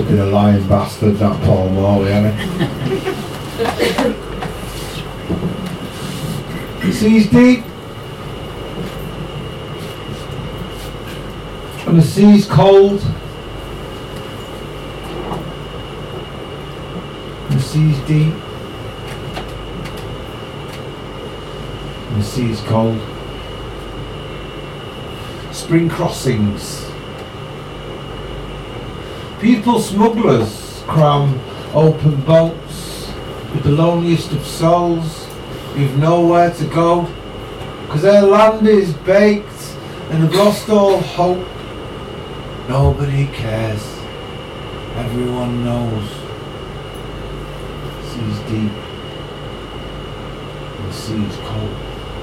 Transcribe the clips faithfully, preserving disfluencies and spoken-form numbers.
Fucking a lying bastard, that Paul Morley, ain't he? The sea's deep. And the sea's cold. And the sea's deep. And the sea's cold. Spring crossings. People smugglers cram open boats with the loneliest of souls who've nowhere to go, because their land is baked and they've lost all hope. Nobody cares. Everyone knows. The sea's deep and the sea's cold.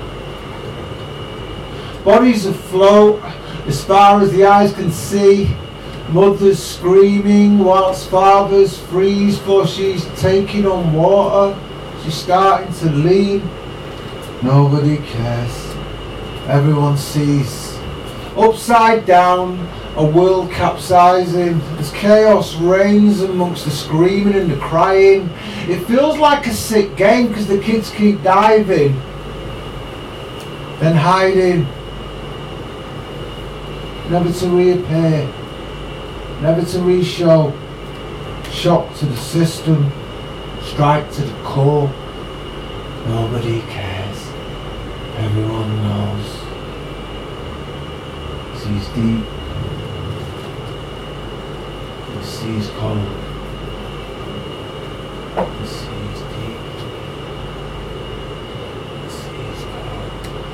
Bodies afloat as far as the eyes can see. Mothers screaming whilst fathers freeze, for she's taking on water. She's starting to lean. Nobody cares. Everyone sees. Upside down, a world capsizing as chaos reigns amongst the screaming and the crying. It feels like a sick game because the kids keep diving, then hiding, never to reappear, never to re-show. Shock to the system, strike to the core. Nobody cares. Everyone knows. Sea's deep. The sea's cold. The sea's deep. The sea's cold.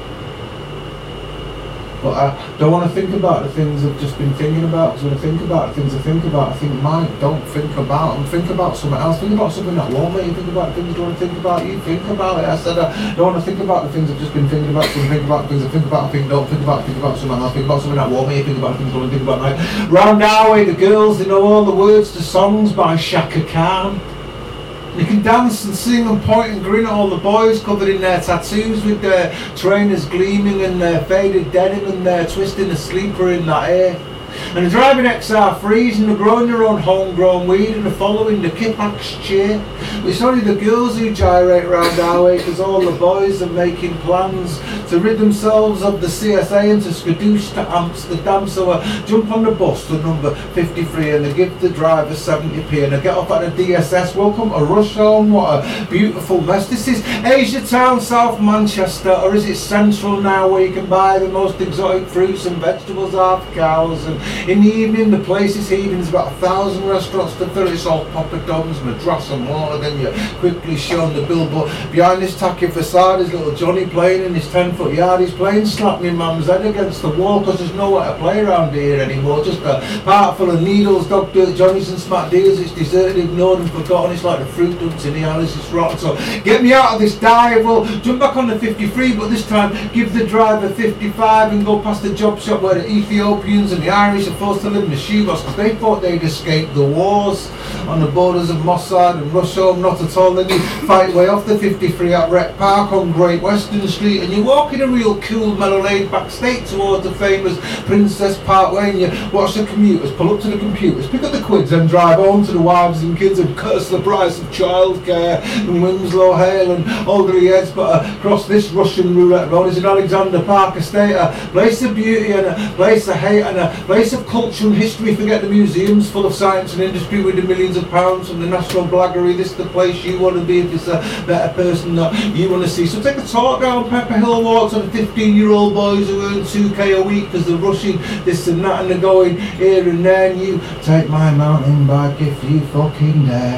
But I don't want to think about the things I've just been thinking about, because when I think about the things I think about, I think, Mike, don't think about them. Think about something else. Think about something that won't make you think about the things you don't want to think about. You think about it. I said I don't want to think about the things I've just been thinking about, so think about the things I think about, I think, don't think about, think about something else. Think about something that won't make you think about the things you don't want to think about. Like, round our way, the girls, they know all the words to songs by Shaka Khan. You can dance and sing and point and grin at all the boys covered in their tattoos with their trainers gleaming and their faded denim and their twisting a sleeper in that air. And they're driving X R threes and they're growing their own homegrown weed and they're following the Kipax cheer. But it's only the girls who gyrate around our way, because all the boys are making plans to rid themselves of the C S A and to skadoosh to Amsterdam. So I jump on the bus to number fifty-three and they give the driver seventy p and I get off at the D S S. Welcome to Rusholme, what a beautiful mess. This is Asia Town, South Manchester, or is it Central now, where you can buy the most exotic fruits and vegetables half cows. And in the evening the place is heaving. There's about a thousand restaurants to fill. It's all poppadoms, madras and water. Then you're quickly shown the bill, but behind this tacky facade is little Johnny playing in his ten foot yard. He's playing slap me mum's head against the wall, because there's nowhere to play around here anymore. Just a park full of needles, dog dirt, Johnnies and smack deals. It's deserted, ignored and forgotten. It's like the fruit dumps in the Alice. It's rotten. So get me out of this dive. Well, jump back on the fifty-three, but this time give the driver fifty-five and go past the job shop where the Ethiopians and the Irish are forced to live in the shoebox, because they thought they'd escaped the wars on the borders of Mossad and Rusholme. Not at all. Then you fight way off the fifty-three at Rec Park on Great Western Street, and you walk in a real cool, mellow laid back state towards the famous Princess Parkway, and you watch the commuters pull up to the computers, pick up the quids and drive home to the wives and kids and curse the price of childcare and Winslow Hale and Alderley Heads. But across this Russian roulette road is an Alexander Park estate, a place of beauty and a place of hate and a place of culture and history. Forget the museums full of science and industry with the millions of pounds from the national blaggery. This is the place you want to be if it's a better person that you want to see. So take a talk down Pepper Hill walks on fifteen year old boys who earn two k a week because they're rushing this and that and they're going here and there, and you take my mountain bike if you fucking dare.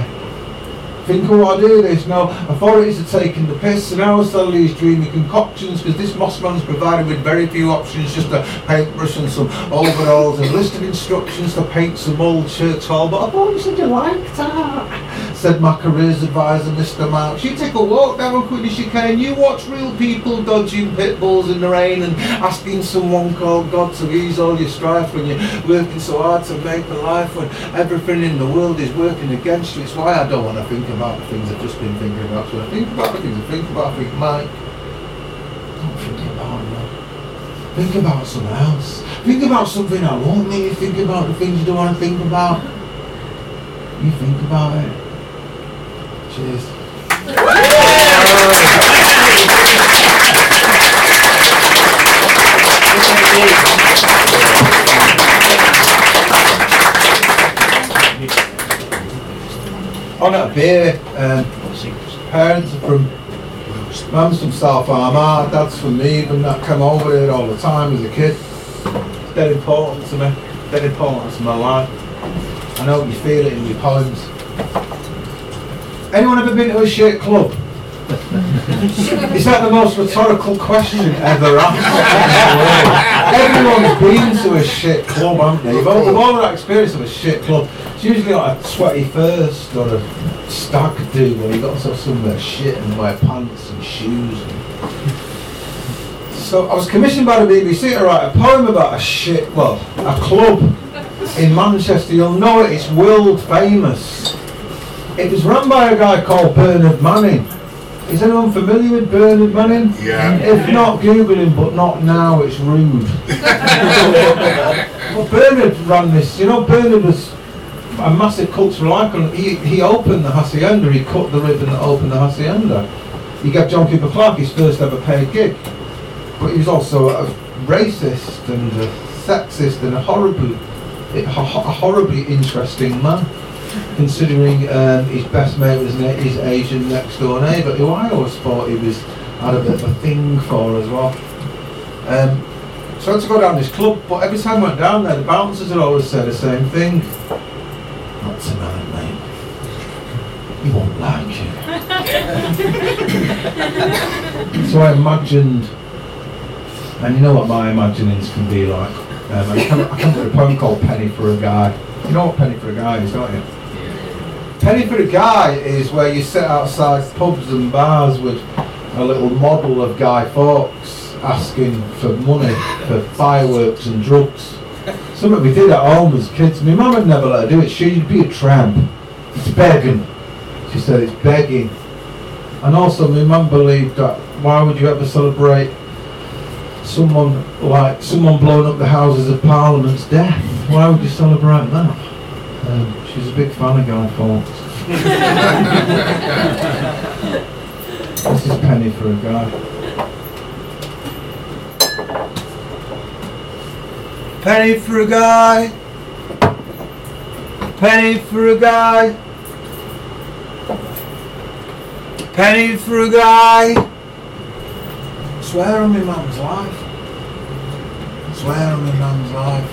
Think of what I do this. Now, authorities are taking the piss and I was selling these dreamy concoctions, because this Mossman's provided with very few options, just a paintbrush and some overalls and a list of instructions to paint some old church hall. But I thought you said you liked that, said my careers advisor, Mister Marks. You take a walk down Quidditch chicane, you watch real people dodging pit bulls in the rain and asking someone called God to ease all your strife when you're working so hard to make a life when everything in the world is working against you. It's why I don't want to think about the things I've just been thinking about. So I think about the things I think about, I think, Mike, don't think about that. Think about something else. Think about something that won't make you think about the things you don't want to think about. You think about it. Cheers. On at a beer, um, parents are from, mum's from South Armagh, dad's from Meath, and that came over here all the time as a kid. It's dead important to me, dead important to my life. I know you feel it in your poems. Anyone ever been to a shit club? Is that the most rhetorical question ever asked? Everyone's been to a shit club, haven't they? You've all, we've all had that experience of a shit club. It's usually like a sweaty first or a stag do where you've got to have somewhere shit and wear pants and shoes. And so I was commissioned by the B B C to write a poem about a shit, well, a club in Manchester. You'll know it, it's world famous. It was run by a guy called Bernard Manning. Is anyone familiar with Bernard Manning? Yeah. If not, Google him, but not now, it's rude. Well, Bernard ran this, you know, Bernard was a massive cultural icon. He, he opened the Hacienda, he cut the ribbon that opened the Hacienda. He gave John Cooper Clarke his first ever paid gig. But he was also a racist and a sexist and a horribly, a horribly interesting man. Considering um, his best mate was his Asian next door neighbour, who I always thought he was had a bit of a thing for as well. Um, so I had to go down this club, but every time I went down there, the bouncers would always say the same thing. Not tonight, mate. He won't like you. So I imagined, and you know what my imaginings can be like. Um, I come up with a poem called Penny for a Guy. You know what Penny for a Guy is, don't you? Penny for a Guy is where you sit outside pubs and bars with a little model of Guy Fawkes asking for money for fireworks and drugs. Something we did at home as kids. My mum would never let her do it. She'd be a tramp. It's begging. She said it's begging. And also my mum believed that why would you ever celebrate someone like someone blowing up the Houses of Parliament's death? Why would you celebrate that? Um, she's a big fan of Guy Fawkes. This is Penny for a Guy. Penny for a guy. Penny for a guy. Penny for a guy. Swear on my mum's life. Swear on my mum's life.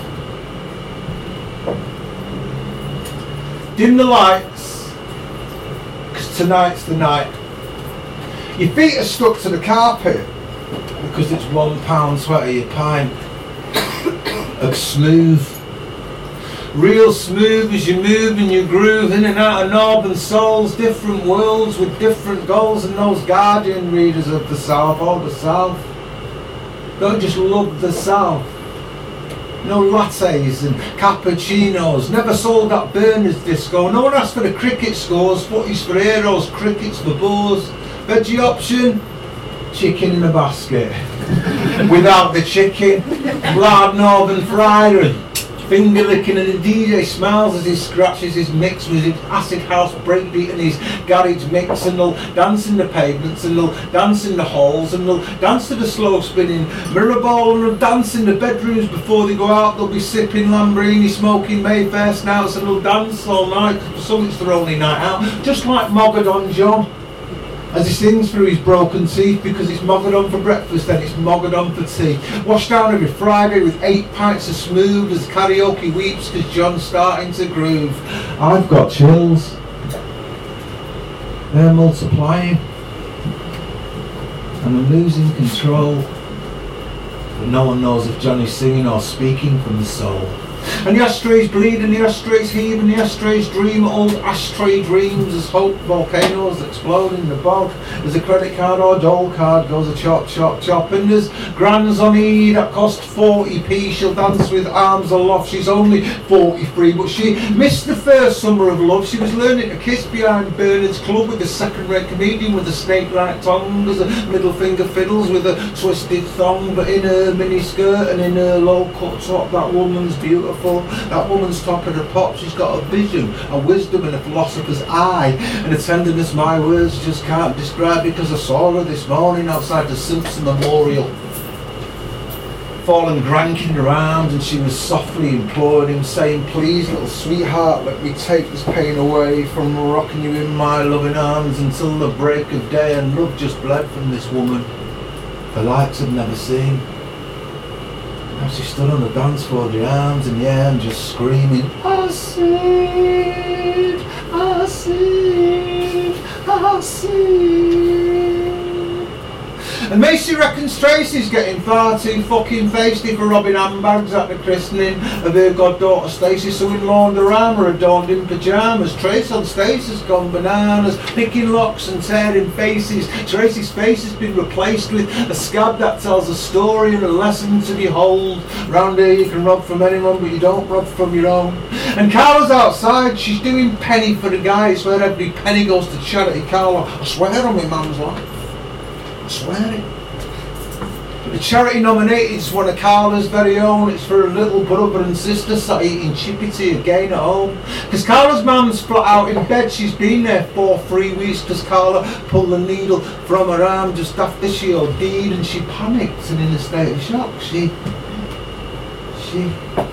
Dim the lights, because tonight's the night. Your feet are stuck to the carpet because it's one pound twenty a pint of smooth. Real smooth as you move and you groove in and out of northern souls, different worlds with different goals, and those Guardian readers of the South, all the South, don't just love the South. No lattes and cappuccinos, never sold at Berners Disco, no one asked for the cricket scores, footies for heroes, crickets for bores, veggie option, chicken in a basket, without the chicken, lard northern fried and finger licking, and the D J smiles as he scratches his mix with his acid house breakbeat and his garage mix, and they'll dance in the pavements and they'll dance in the halls and they'll dance to the slow spinning mirror ball, and they'll dance in the bedrooms before they go out. They'll be sipping Lambrini, smoking Mayfair snouts, and they'll dance all night because it's their only night out, just like Mogadon John as he sings through his broken teeth, because it's Mogadon for breakfast and it's Mogadon for tea. Washed down every Friday with eight pints of smooth as karaoke weeps because John's starting to groove. I've got chills. They're multiplying. And I'm losing control. But no one knows if Johnny's singing or speaking from the soul. And the ashtrays bleed and the ashtrays heave and the ashtrays dream old ashtray dreams as hope volcanoes explode in the bog, as a credit card or dole card goes a chop chop chop, and there's grands on E that cost forty p. She'll dance with arms aloft, she's only forty-three, but she missed the first summer of love. She was learning to kiss behind Bernard's club with a second-rate comedian with a snake-like tongue, as a middle finger fiddles with a twisted thong, but in her mini skirt and in her low cut top that woman's beautiful. soul. That woman's top of the pop. She's got a vision, a wisdom and a philosopher's eye, and a tenderness my words just can't describe, because I saw her this morning outside the Simpson Memorial, fallen Grank in her arms, and she was softly imploring him, saying, please little sweetheart, let me take this pain away from rocking you in my loving arms until the break of day. And love just bled from this woman, the likes I'd never seen. Now she stood on the dance floor, the arms in the air, and just screaming, I see, I see, I see. And Macy reckons Tracy's getting far too fucking feisty for robbing handbags at the christening of her goddaughter Stacey, so in Laundorama adorned in pyjamas. Tracy on stage has gone bananas, picking locks and tearing faces. Tracy's face has been replaced with a scab that tells a story and a lesson to behold. Round here you can rob from anyone, but you don't rob from your own. And Carla's outside, she's doing penny for the guy. It's where every penny goes to charity. Carla, I swear on my mum's life, I swear it. But the charity nominated is one of Carla's very own. It's for her little brother and sister sat eating chippy tea again at home. Because Carla's mum's flat out in bed. She's been there for three weeks because Carla pulled the needle from her arm just after she O D'd, and she panicked and in a state of shock. She, she,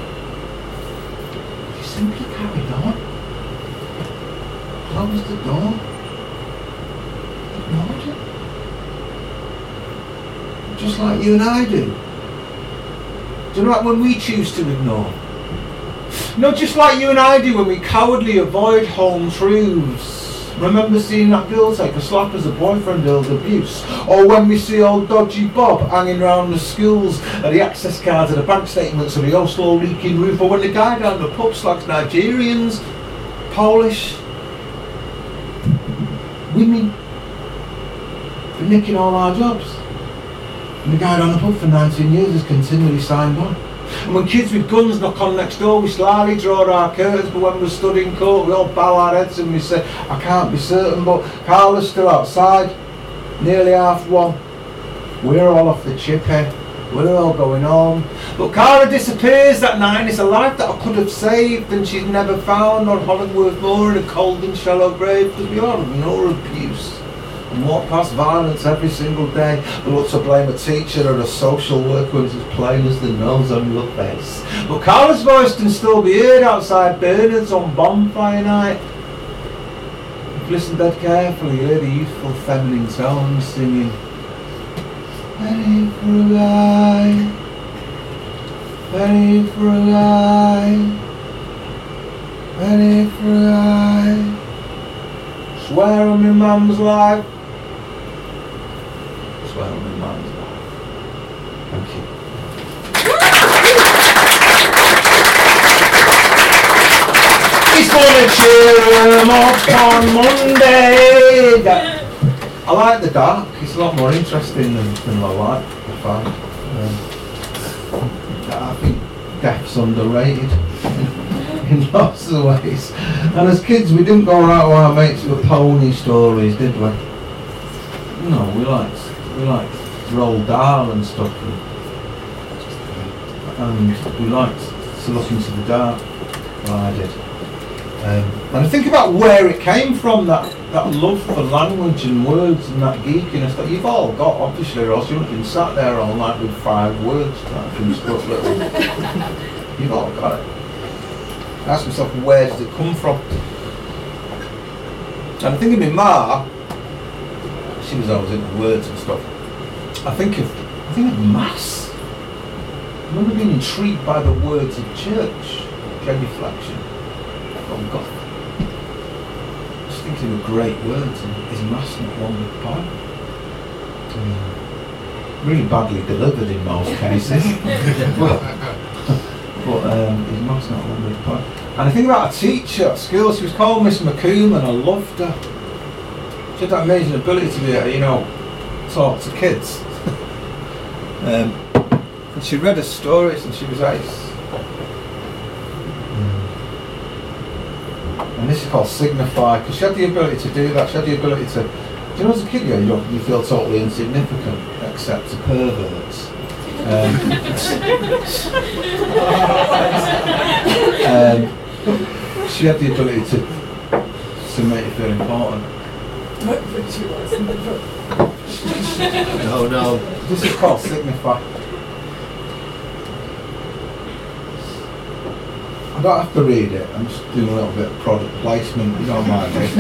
she simply carried on. Closed the door. Ignored it. Just like you and I do. Do you know, like when we choose to ignore? No, just like you and I do when we cowardly avoid home truths. Remember seeing that girl take a slap as a boyfriend hurled abuse? Or when we see old dodgy Bob hanging around the schools at the access cards and the bank statements of the Oslo leaking roof? Or when the guy down the pub slags Nigerians, Polish, women for nicking all our jobs? And the guy down the pub for nineteen years has continually signed on. And when kids with guns knock on next door, we slyly draw our curtains, but when we're stood in court, we all bow our heads and we say, I can't be certain, but Carla's still outside, nearly half one. We're all off the chippy, we're all going home. But Carla disappears that night, and it's a life that I could have saved, and she's never found on Hollingworth Moor in a cold and shallow grave, because we all ignore abuse and walk past violence every single day. We look to blame a teacher or a social worker when it's as plain as the nose on your face. But Carla's voice can still be heard outside Bernard's on bonfire night. If you listen dead carefully, you hear the youthful feminine tones singing, penny for a guy, penny for a guy, penny for a guy, swear on my mum's life, swear on my mum's life. Thank you. It's gonna cheer 'em up on Monday. I like the dark, it's a lot more interesting than, than the light, I find. Um, I think death's underrated in lots of ways. And as kids, we didn't go out with our mates with pony stories, did we? No, we liked, we liked Roald Dahl and stuff. And, and we liked to look into the dark. Well, I did. Um, and I think about where it came from, that, that love for language and words and that geekiness that you've all got, obviously, or else you wouldn't have been sat there all night with five words that can split little. You've all got it. I ask myself, where does it come from? And I think of my ma, she was always into words and stuff. I think of, I think of mass. I remember being intrigued by the words of church, genuflection. Oh God. Just thinking of great words, and is mass not one big part? Mm. Really badly delivered in most cases. but but um, is mass not one big part? And I think about a teacher at school. She was called Miss McComb, and I loved her. She had that amazing ability to be able to, you know, talk to kids. um, and she read her stories, and she was ace. And this is called signify, because she had the ability to do that. She had the ability to, do you know, as a kid, you, know, you feel totally insignificant, except to perverts. Um, um, she had the ability to to make you feel important. No, no. This is called Signify. I don't have to read it, I'm just doing a little bit of product placement, you don't mind me.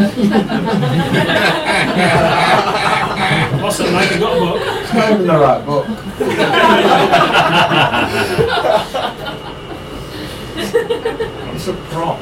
Awesome, Mike, you got a book. It's not even the right book. It's a prop.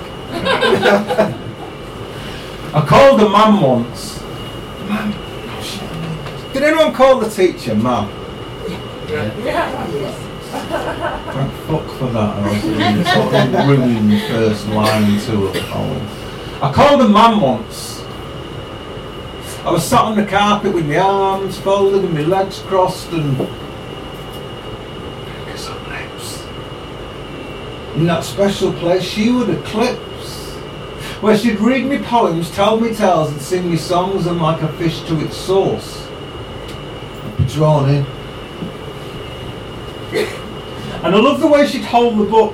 I called a man once. Ma'am. Oh, shit. Did anyone call the teacher, ma'am? Yeah. Thank fuck for that. I was totally ruined the first line to a poem. I called a man once. I was sat on the carpet with my arms folded and my legs crossed and fingers on lips. In that special place she would eclipse, where she'd read me poems, tell me tales and sing me songs, and like a fish to its source I'd be drawn in. And I loved the way she'd hold the book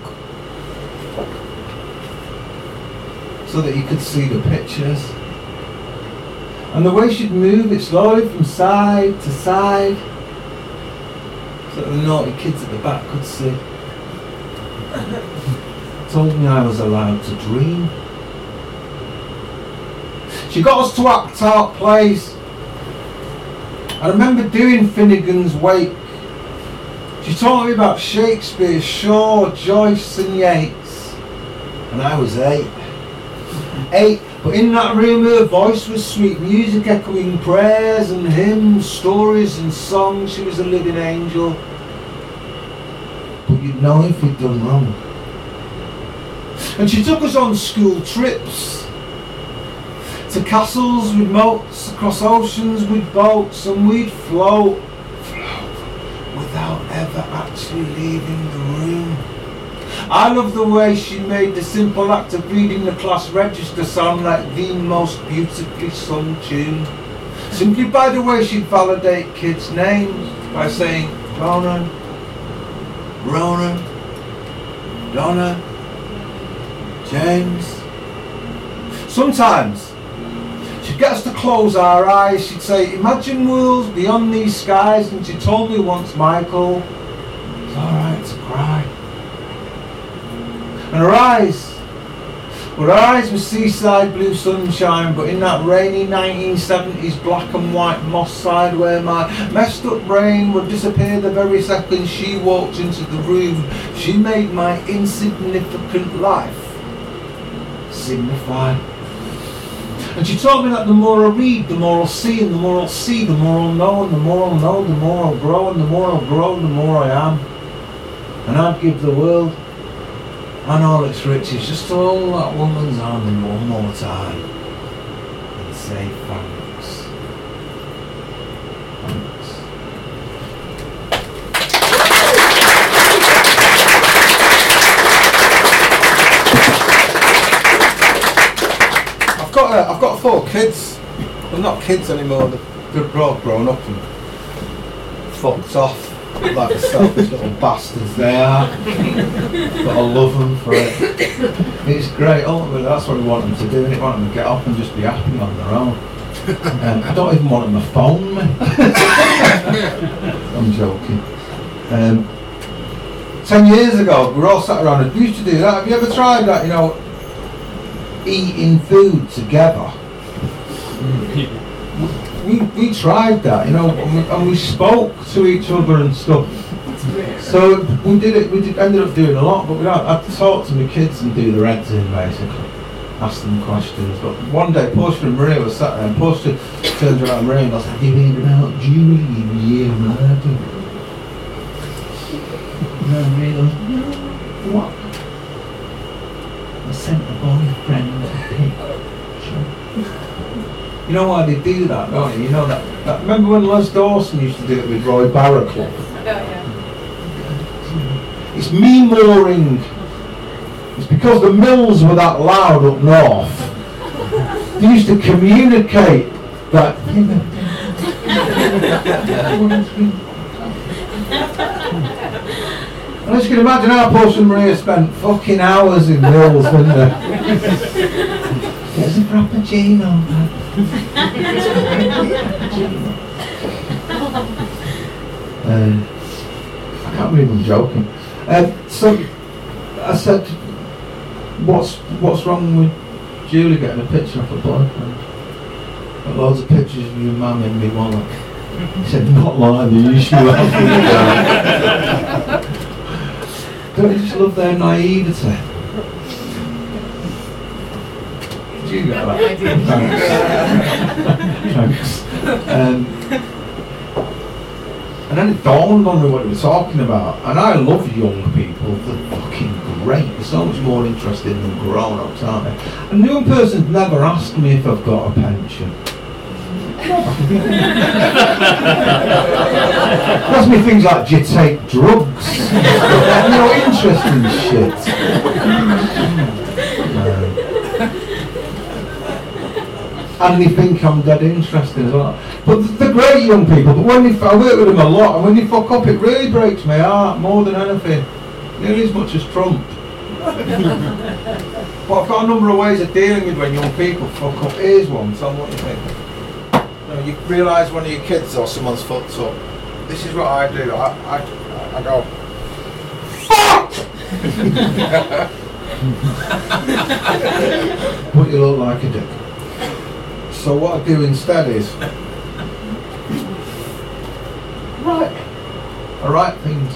so that you could see the pictures. And the way she'd move it slowly from side to side so that the naughty kids at the back could see. Told me I was allowed to dream. She got us to act out plays. I remember doing Finnegan's Wake. She taught me about Shakespeare, Shaw, Joyce and Yeats. And I was eight. Eight, but in that room her voice was sweet music, echoing prayers and hymns, stories and songs. She was a living angel. But you'd know if we'd done wrong. And she took us on school trips to castles with moats, across oceans with boats, and we'd float, float, without ever actually leaving the room. I love the way she made the simple act of reading the class register sound like the most beautifully sung tune. Simply by the way she'd validate kids' names by saying Ronan, Ronan, Donna, James. Sometimes she'd get us to close our eyes. She'd say, imagine worlds beyond these skies. And she told me once, Michael, it's alright to cry. And her eyes, well, her eyes were seaside blue sunshine, but in that rainy nineteen seventies black and white moss side where my messed up brain would disappear the very second she walked into the room, she made my insignificant life signify. And she told me that the more I read, the more I'll see, and the more I'll see, the more I'll know, and the more I'll know, the more I'll grow, and the more I'll grow, the more I am. And I'd give the world and all its riches just to hold that woman's hand one more time and say thanks. Thanks. I've got a, I've got four kids. Well, not kids anymore. They're, they're all grown up and fucked off. Like the selfish little bastards they are, but I love them for it. It's great, ultimately that's what we want them to do, and we want them to get up and just be happy on their own. Um, I don't even want them to phone me. I'm joking. Um, ten years ago, we were all sat around and we used to do that. Have you ever tried that, you know, eating food together? We, we tried that, you know, and we, and we spoke to each other and stuff. So we did it. We did, ended up doing a lot, but we had, I'd talk to my kids and do the heads in basically, ask them questions. But one day, Portia and Maria was sat there, and Portia turned around and Maria and goes, "Have you heard about Julie? Yeah, murder." And Maria goes, "No, what?" I sent a boyfriend a picture. You know why they do that, don't you? You know that, that. Remember when Les Dawson used to do it with Roy Barraclough? Oh, yeah. It's me-mooring. It's because the mills were that loud up north. They used to communicate that. And as you can imagine, our Portia and Maria spent fucking hours in Mills, didn't they? There's a frappuccino, man. um, I can't believe I'm joking. Um, so I said, what's what's wrong with Julie getting a picture of her boyfriend? Got loads of pictures of your mum in me wallet. He said, not like the usual. Don't you just love their naivety? Did you get that? I did. Thanks. Um, and then it dawned on me what we were talking about. And I love young people. They're fucking great. They're so much more interesting than grown-ups, aren't they? And the young person's never asked me if I've got a pension. Ask me things like, do you take drugs? You know, interesting shit. Um, and they think I'm dead interesting as well. But they're great young people, but when they, I work with them a lot, and when they fuck up, it really breaks my heart more than anything. Nearly as much as Trump. But I've got a number of ways of dealing with when young people fuck up. Here's one, tell me what you think. You know, you realise one of your kids or someone's fucked up. This is what I do. I, I, I go, fuck! But you look like a dick. So what I do instead is, right, I write things.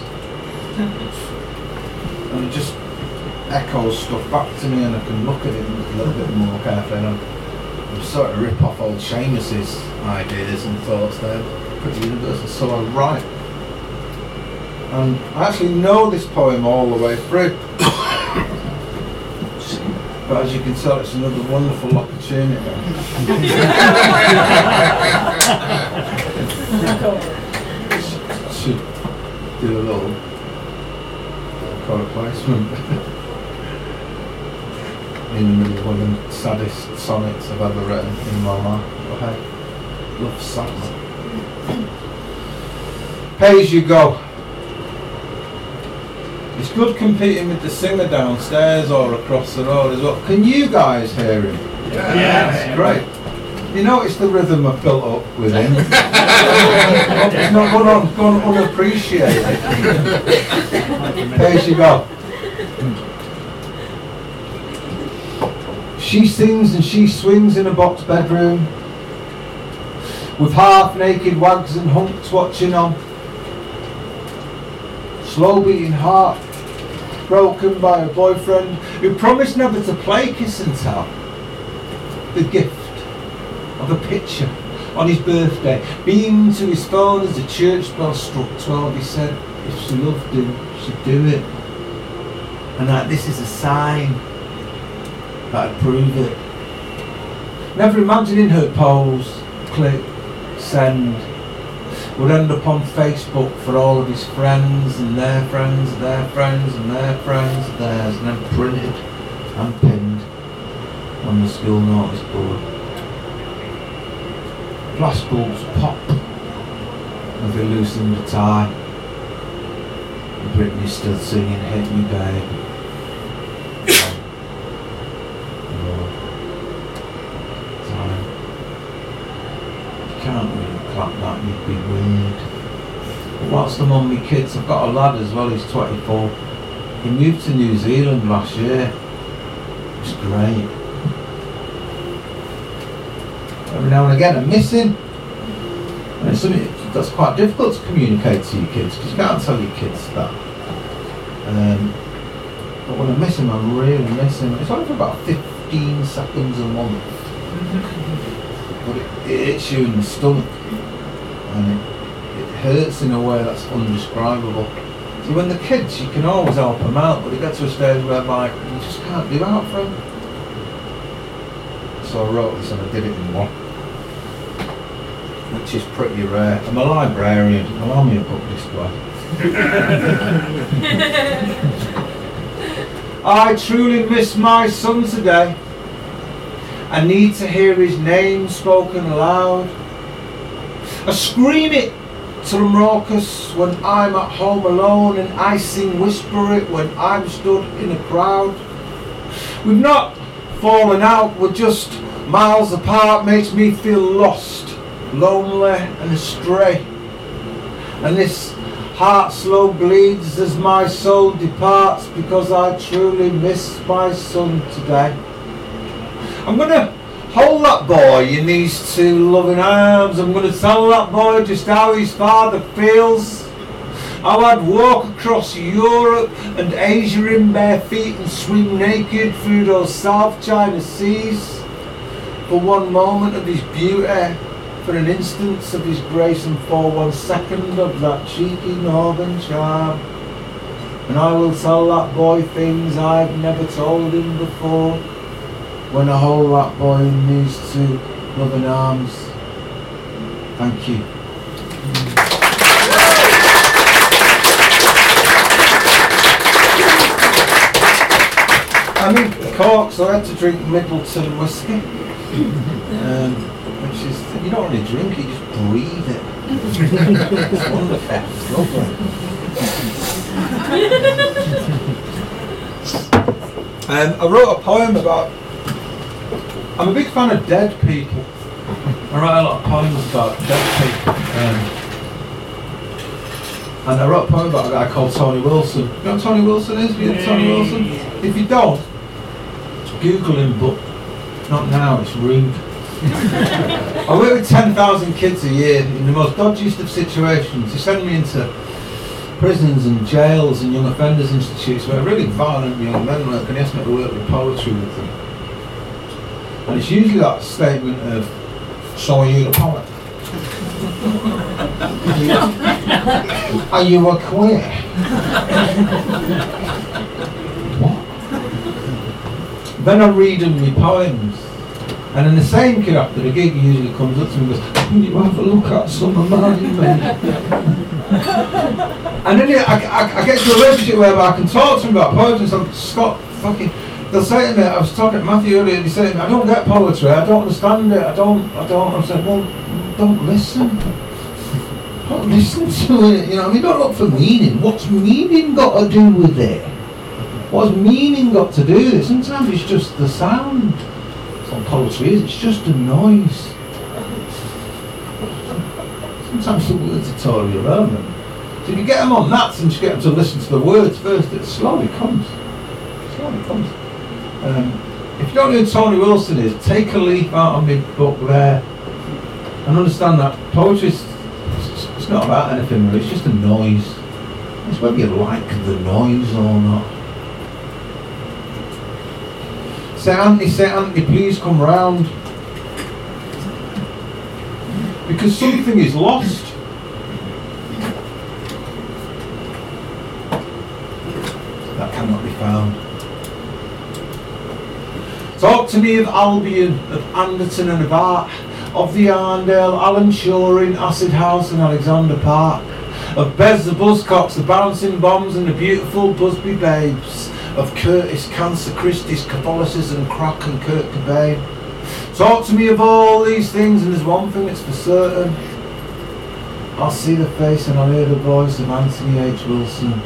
And it just echoes stuff back to me, and I can look at it a little bit more carefully. And I'm, I'm sort of rip off old Seamus's ideas and thoughts there, pretty universal. So I write. And I actually know this poem all the way through. But as you can tell, it's another wonderful opportunity. Should do a little product placement. In the middle of one of the saddest sonnets I've ever written in my life. But hey, love sadness. Hey, as you go. It's good competing with the singer downstairs or across the road as well. Can you guys hear him? Yeah. Yeah. Great. You notice the rhythm I've built up with him? It's not gone, on, gone unappreciated. There she go. She sings and she swings in a box bedroom with half-naked wags and hunks watching on. Slow beating heart, broken by a boyfriend who promised never to play kiss and tell. The gift of a picture on his birthday beamed to his phone as the church bell struck twelve. He said if she loved him, she'd do it. And that this is a sign that'd prove it. Never imagining her pose, click, send, would end up on Facebook for all of his friends and their friends, their friends and their friends, theirs, and then printed and pinned on the school notice board. Flashbulbs pop as they loosened the tie. And Britney still singing Hit Me Babe. Time. You can't really clap that, you'd be weird. But whilst I'm on my kids, I've got a lad as well, he's twenty-four. He moved to New Zealand last year. It's great. Every now and again I miss him. And it's something that's quite difficult to communicate to your kids, because you can't tell your kids that. Um, but when I miss him, I really miss him. It's only for about fifteen seconds a month. But it, it hits you in the stomach. And it, it hurts in a way that's undescribable. So when the kids, you can always help them out, but it gets to a stage where like, you just can't do out for them. So I wrote this and I did it in one, which is pretty rare. I'm a librarian, allow me a book this way. I truly miss my son today. I need to hear his name spoken aloud. I scream it till I'm raucous when I'm at home alone, and I sing whisper it when I'm stood in a crowd. We've not fallen out, we're just miles apart, makes me feel lost, lonely and astray. And this heart slow bleeds as my soul departs, because I truly miss my son today. I'm gonna hold that boy in these two loving arms. I'm gonna tell that boy just how his father feels. How I'd walk across Europe and Asia in bare feet and swim naked through those South China seas. For one moment of his beauty, for an instance of his grace, and for one second of that cheeky northern charm. And I will tell that boy things I've never told him before, when I hold that boy in these two loving arms. Thank you. I'm in Cork, so I had to drink Middleton whiskey, um, which is, you don't really drink it, you just breathe it. It's wonderful, it's lovely. Um, I wrote a poem about, I'm a big fan of dead people. I write a lot of poems about dead people. Um, and I wrote a poem about a guy called Tony Wilson. You know what Tony Wilson is? You know Tony Wilson? If you don't, Google him, but not now, it's rude. I work with ten thousand kids a year in the most dodgiest of situations. They send me into prisons and jails and young offenders institutes where really violent young men work, and he asks me to work with poetry with them. And it's usually that statement of, so are you the poet? Are you a queer? What? Then I read them my poems, and then the same kid after the gig usually comes up to me and goes, can you have a look at some of mine, mate? And then I, I, I get to a relationship where I can talk to him about poetry, so I'm Scott fucking, they'll say to me, I was talking to Matthew earlier, and he said to me, I don't get poetry, I don't understand it, I don't, I don't, I said, well, don't listen. Don't listen to it, you know, I mean, don't look for meaning. What's meaning got to do with it? What's meaning got to do with it? Sometimes it's just the sound. That's what poetry is, it's just a noise. Sometimes the words are totally irrelevant. So if you get them on that, and you get them to listen to the words first, it slowly comes. It slowly comes. Um, if you don't know who Tony Wilson is, take a leaf out of my book there and understand that poetry is, it's not about anything really, it's just a noise. It's whether you like the noise or not. Say Anthony, say Anthony, please come round. Because something is lost. That cannot be found. Talk to me of Albion, of Anderton and of Art, of the Arndale, Alan Turing, Acid House and Alexander Park, of Bez the Buzzcocks, the Bouncing Bombs and the beautiful Busby Babes, of Curtis, Cancer, Christie's, Catholicism, Crack and Kurt Cobain. Talk to me of all these things, and there's one thing that's for certain. I'll see the face and I'll hear the voice of Anthony H. Wilson.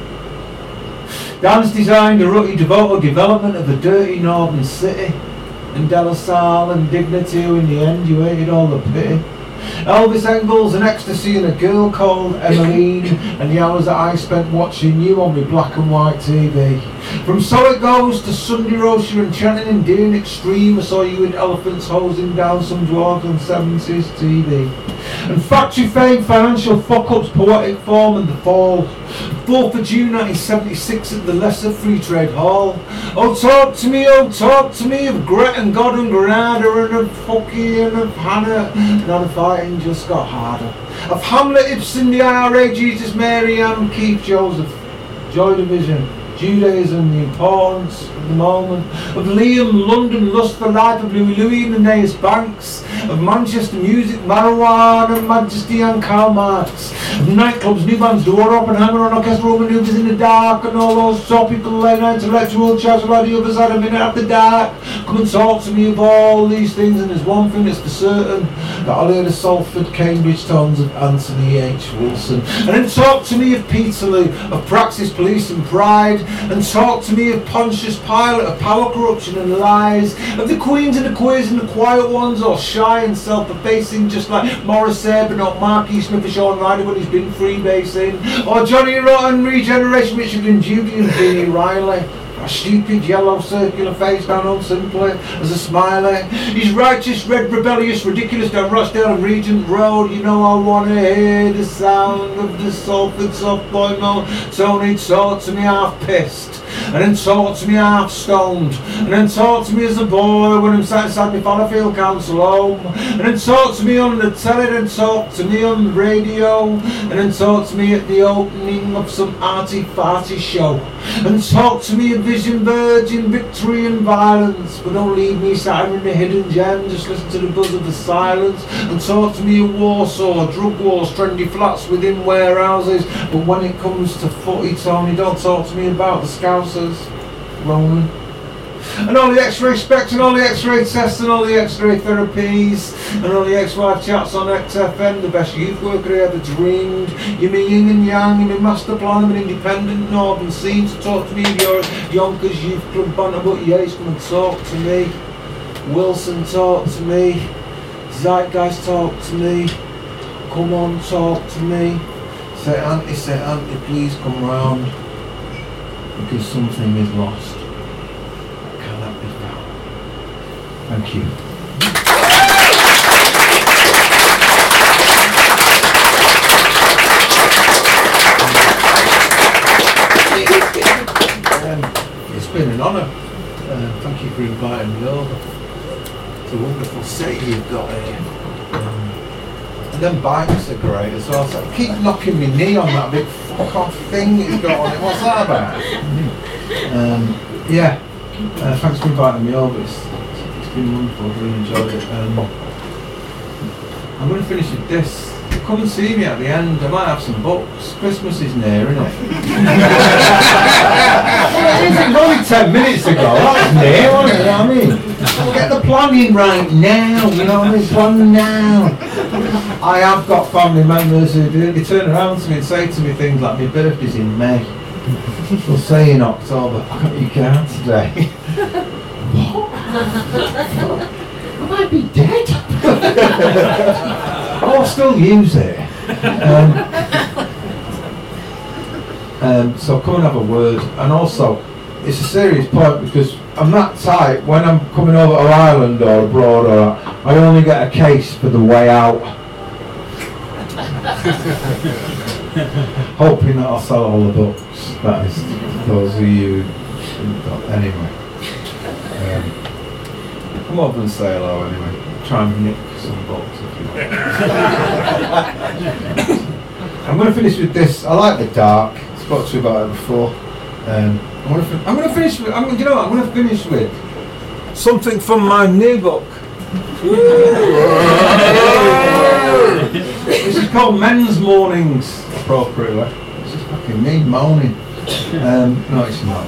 Dan's designed a rutty devoted development of a dirty northern city, and De La Salle and dignity, who in the end you hated all the pity. Elvis Engels and ecstasy and a girl called Emmeline, and the hours that I spent watching you on my black and white T V. From So It Goes to Sunday Roaster and Channing and Dean Extreme, I saw you in elephants hosing down some dwarves on seventies T V. And factory fame, financial fuck-ups, poetic form and the fall. fourth of June nineteen seventy-six at the Lesser Free Trade Hall. Oh talk to me, oh talk to me of Gret and God and Granada and of Fucky and of Hannah. Now the fighting just got harder. Of Hamlet, Ibsen, the I R A, Jesus, Mary, Ann, Keith, Joseph, Joy Division, Judaism, the importance of the moment, of Liam, London, Lust for Life, of Louis Louis and Aeneas Banks, of Manchester music, marijuana, majesty and Karl Marx, of nightclubs, new bands, door Oppenheimer on orchestral maneuvers in the dark, and all those topical and intellectual chats about the other side of minute after dark. Come and talk to me of all these things, and there's one thing that's for certain, that I'll hear the Salford, Cambridge tones of Anthony H. Wilson. And then talk to me of Peterloo, of Praxis, Police and Pride, and talk to me of Pontius Pilate, of power, corruption and lies, of the queens and the queers and the quiet ones, or shy and self-effacing, just like Morrissey, but not Marquis Smith or Sean Ryder when he's been freebasing, or Johnny Rotten, Regeneration, Michigan, Judy and Vinnie Riley. A stupid yellow circular face down on simply as a smiley. He's righteous, red, rebellious, ridiculous down Rochdale and Regent Road. You know I wanna hear the sound of the Salford soft boy moan. Tony talk to me half pissed, and then talk to me half stoned, and then talk to me as a boy when I'm sat inside my Fallowfield Council home, and then talk to me on the telly, then talk to me on the radio, and then talk to me at the opening of some arty-farty show, and talk to me of Vision, Virgin, Victory and Violence, but don't leave me sat in the hidden gem, just listen to the buzz of the silence, and talk to me of Warsaw, drug wars, trendy flats within warehouses, but when it comes to footy, Tony, don't talk to me about the Scousers, Roman, and all the x-ray specs and all the x-ray tests and all the x-ray therapies and all the ex-wife chats on X F M, the best youth worker I ever dreamed. You mean yin and yang, you mean master plan, I'm an independent northern scene to talk to me of your Yonkers Youth Club banter, but yes, come and talk to me. Wilson, talk to me. Zeitgeist, talk to me. Come on, talk to me. Say auntie, say auntie, please come round, because something is lost. Cannot be found. Thank you. Um, it's been an honour. Uh, thank you for inviting me over. It's a wonderful city you've got here. Um, and them bikes are great as well. So I keep knocking my knee on that big fuck off thing that you've got on it. What's that about? Um, yeah. Uh, thanks for inviting me over. It's, it's been wonderful. I've really enjoyed it. Um, I'm going to finish with this. Come and see me at the end. I might have some books. Christmas is near, isn't it? It was only ten minutes ago. That was near, wasn't it? You know what I mean? Get the planning right now. You know what I mean? Plan now. I have got family members who do. They turn around to me and say to me things like, "My birthday's in May." They'll say in October, "I got your card today." What? I might be dead. I'll still use it. Um, um, so come and have a word. And also, it's a serious point because I'm that type, when I'm coming over to Ireland or abroad, or I only get a case for the way out. Hoping that I'll sell all the books. That is, those of you. Anyway. Um, come over and say hello anyway. Try and nick some books if you want. I'm going to finish with this. I like the dark. I spoke to you about it before. Um, I'm going to. Fin- I'm going to finish with. I'm going. You know what? I'm going to finish with something from my new book. This is called Men's Mornings, appropriately. This is fucking me moaning. Um, no, it's not.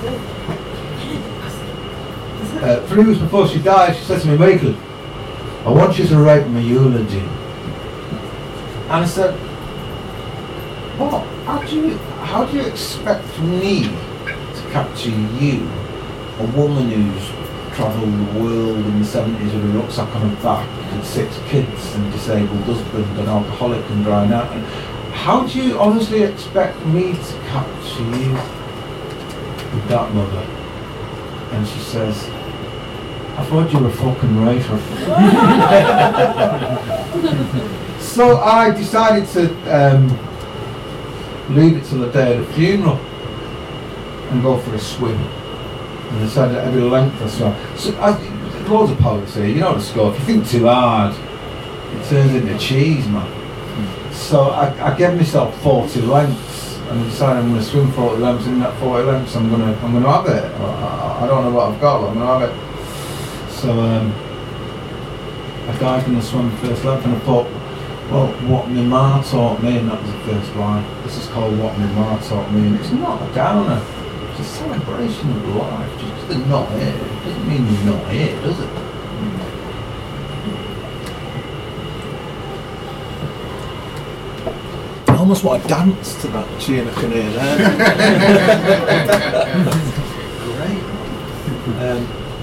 Uh, three weeks before she died, she said to me, "Michael, I want you to write my eulogy." And I said, "What? How do you, how do you expect me to capture you, a woman who's travelled the world in the seventies with a rucksack on her back, and six kids, and a disabled husband, an alcoholic and drying out? And how do you honestly expect me to capture you with that, mother?" And she says, "I thought you were a fucking writer." So I decided to um, leave it till the day of the funeral and go for a swim. And I decided every length or so. So I, loads of poets here, you know the score. If you think too hard, it turns into cheese, man. So I, I gave myself forty lengths, and I decided I'm going to swim forty lengths. In that forty lengths, I'm going to I'm going to have it. I, I don't know what I've got, but I'm going to have it. So um, I died in the swim first love, and I thought, well, what my ma taught me, and that was the first line. This is called What My Ma Taught Me, and it's not a downer. It's a celebration of life. Just because they're not here, it doesn't mean you're not here, does it? I almost want to dance to that tune I can hear there. Great. Um,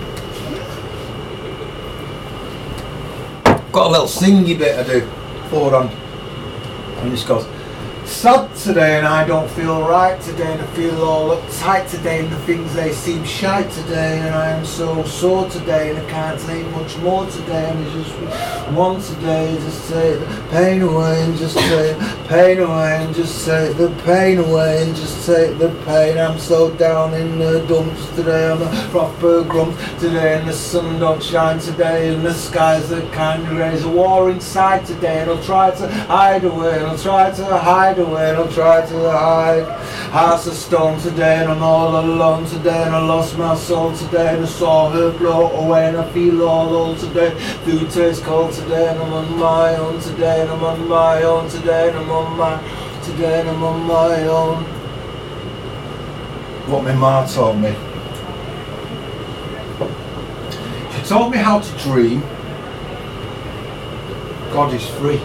got a little singy bit I do. Forward on. And this goes, sad today and I don't feel right today, and I feel all uptight today, and the things they seem shite today, and I am so sore today, and I can't say much more today, and I just want today just take the pain away, and just take the pain away, and just take the pain away, and just take the pain. I'm so down in the dumps today, I'm a proper grump today, and the sun don't shine today, and the skies are kind of grey. There's a war inside today, and I'll try to hide away, and I'll try to hide away, and I'll try to hide. House of stone today, and I'm all alone today, and I lost my soul today, and I saw her float away, and I feel all old today. Food tastes cold today, and I'm on my own today, and I'm on my own today, and I'm on my today, and I'm on my own. What my ma taught me. She taught me how to dream. God is free.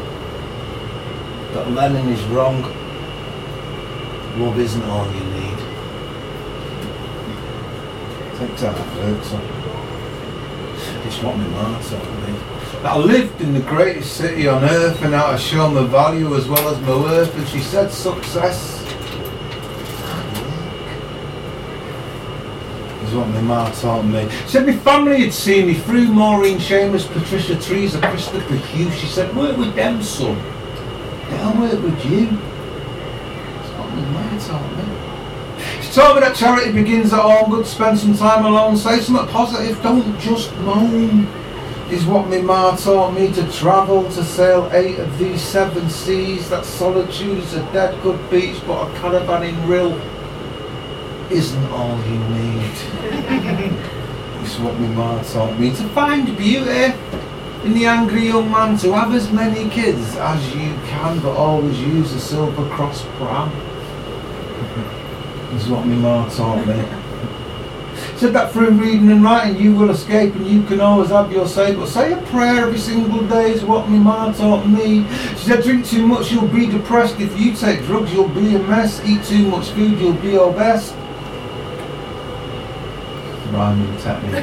That Lenin is wrong. Love isn't all you need. Take that hurts her. It's what my ma taught me. That I lived in the greatest city on earth, and how to show my value as well as my worth. And she said success is what my ma taught me. She said my family had seen me through. Maureen Chambers, Patricia Trees, Christopher Hughes. She said, work with them, son. I'll work with you. That's what my ma taught me. She told me that charity begins at home. Good, spend some time alone. Say something positive. Don't just moan. Is what my ma taught me. To travel, to sail eight of these seven seas. That solitude is a dead good beach, but a caravan in Rill isn't all you need. It's what my ma taught me. To find beauty in the angry young man, to have as many kids as you can, but always use a silver cross pram. Is what my ma taught me. Said that through reading and writing you will escape, and you can always have your say, but say a prayer every single day is what my ma taught me. She said drink too much you'll be depressed, if you take drugs you'll be a mess, eat too much food you'll be your best. Rhyming technique.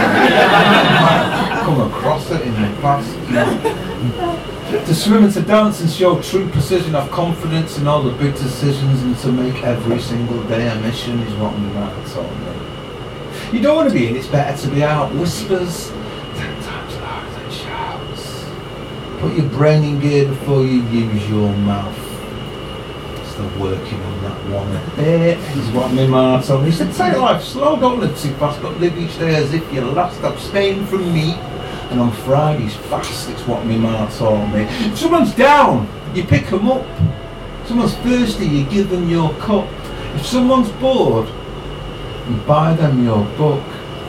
Come across it in the past. To swim and to dance and show true precision, have confidence in all the big decisions, and to make every single day a mission is what my ma taught me. You don't want to be in, it's better to be out. Whispers ten times louder than shouts. Put your brain in gear before you use your mouth. Still working on that one a bit, is what my ma told me. He said, take life slow, don't live too fast, but live each day as if you're last. Abstain from meat, and on Fridays fast. It's what my ma taught me. If someone's down, you pick them up. If someone's thirsty, you give them your cup. If someone's bored, you buy them your book.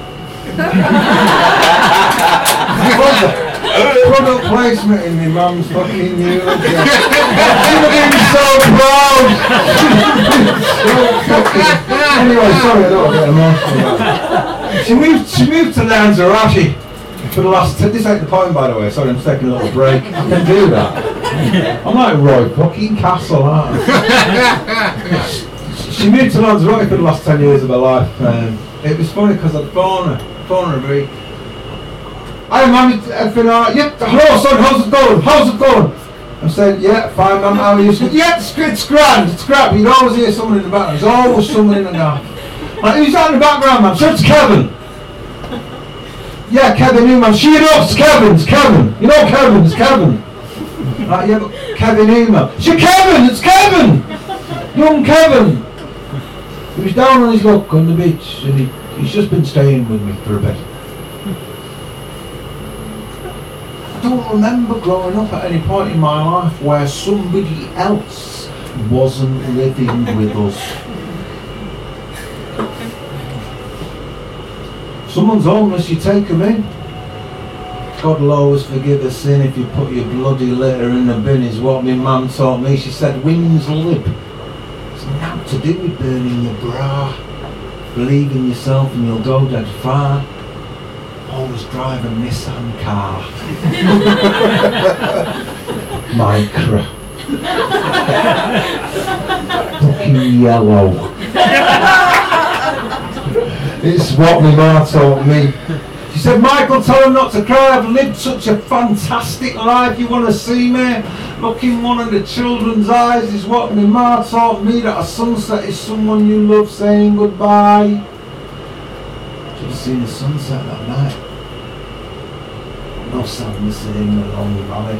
Product placement in my mum's fucking new. She'd have been so proud. Anyway, sorry, I don't get emotional. She moved, she moved to Lanzarote for the last. T- this ain't the point, by the way. Sorry, I'm taking a little break. I can do that. I'm like Roy fucking Castle, aren't I? She moved to Lanzarote for the last ten years of her life. Um, it was funny because I'd phone her, phone her every. Hi mum, everything alright? Yeah, hello son, how's it going? How's it going? I'm saying, yeah, fine mum, how are you? She goes, yeah, it's, it's grand, it's grand. You'd always hear someone in the background. There's always someone in the background. Like, who's that in the background, mum? So it's Kevin. Yeah, Kevin, who, mum? She knows it's Kevin, it's Kevin. You know Kevin, it's Kevin. Like, yeah, but Kevin who, mum? She Kevin, it's Kevin! Young Kevin! He was down on his luck on the beach, and he, he's just been staying with me for a bit. I don't remember growing up at any point in my life where somebody else wasn't living with us. Someone's homeless, you take them in. God will always forgive a sin if you put your bloody litter in the bin, is what my mum taught me. She said, wind's lib. It's nothing to do with burning your bra. Believe in yourself and you'll go dead far. Always drive a Nissan car. Micro. Fucking yellow. It's what my ma taught me. She said, Michael, tell him not to cry. I've lived such a fantastic life. You want to see me? Look in one of the children's eyes is what my ma taught me, that a sunset is someone you love saying goodbye. Should have seen the sunset that night. No sadness in the lonely valley.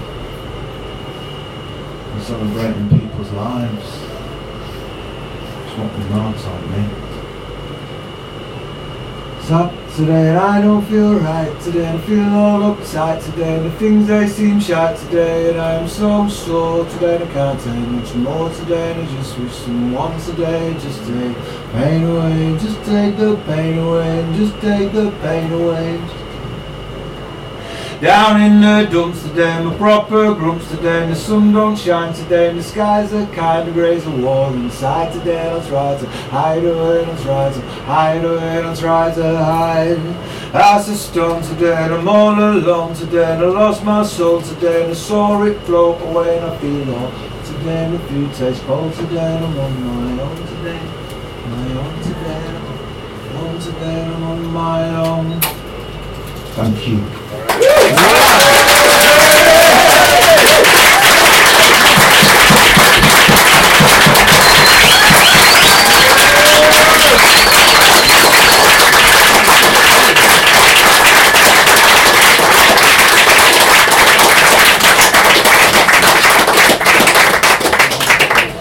And celebrating people's lives. It's what my ma taught me. Sad today and I don't feel right today, and I feel all uptight today, and the things they seem shite today, and I am so sore today, and I can't take much more today, and I just wish someone today just take pain away, just take the pain away, and just take the pain away. Down in the dumps today, my proper grumps today, and the sun don't shine today, and the skies are kind of grey as a wall inside today, and I'll try to hide away, and I'll try to hide away, and I'll try to hide. As a stone today, and I'm all alone today, and I lost my soul today, and I saw it float away, and I feel all today, and the food tastes cold today, and I'm on my own today, my own today, on today, I'm on my own. Thank you.